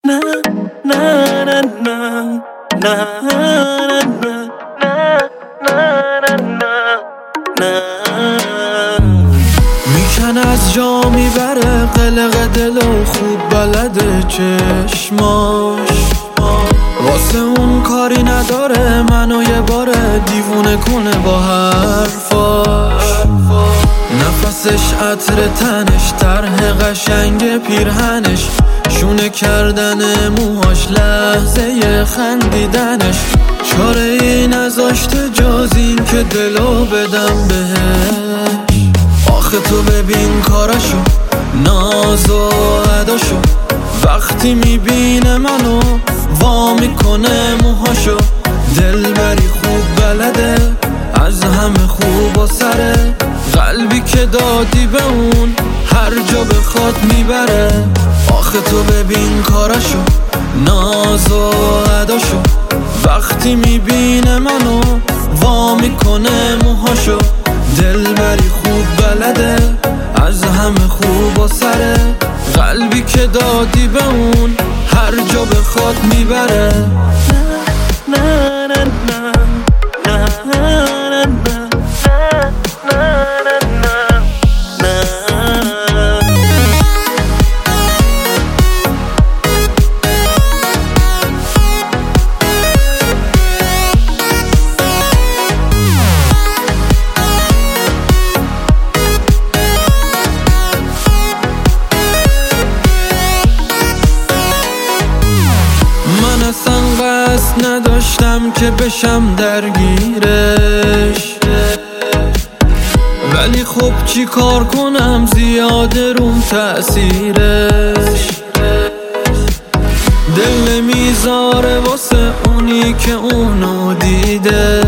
نه نه نه نه نه نه نه نه نه میکن از جا میبره قلق دل و خوب بلده چشماش واسه اون کاری نداره منو یه باره دیوونه کنه با حرفاش نفسش عطر تنش طرح قشنگ پیرهنش شونه کردن موهاش لحظه خندیدنش چاره ای نذاشته جز این که دلو بدم بهش آخه تو ببین کاراشو ناز و اداشو وقتی میبینه منو وا میکنه موهاشو دلبری خوب بلده از همه خوب و سره قلبی که دادی به اون هر جا بخواد میبره آخه تو ببین کاراشو ناز و اداشو وقتی میبینه منو وا میکنه موهاشو دلبری خوب بلده از همه خوب و سره قلبی که دادی به اون هر جا بخواد میبره نه نه نه نه نه نه اصلا قصد نداشتم که بشم درگیرش ولی خب چی کار کنم زیاده روم تأثیرش دل نمیذاره واسه اونی که اونو دیده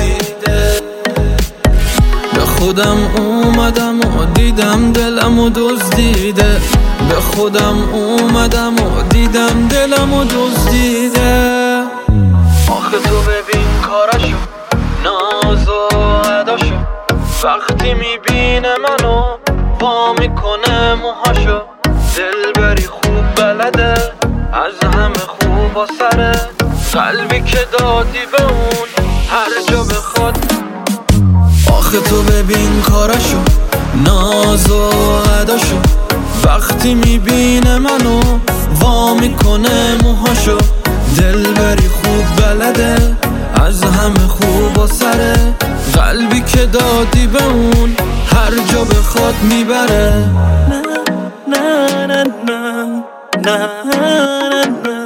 به خودم اومدم و دیدم دلم و دزدیده به خودم اومدم و دیدم دلم و دزدیده آخه تو ببین کاراشو ناز و اداشو وقتی میبینه منو وا میکنه موهاشو دلبری خوب بلده از همه خوب و سره قلبی که دادی به اون هر جا بخواد آخه تو ببین کاراشو ناز و اداشو وقتی میبینه منو وا میکنه موهاشو دلبری خوب بلده از همه خوب و سره قلبی که دادی به اون هر جا بخواد میبره نه نه نه نه نه نه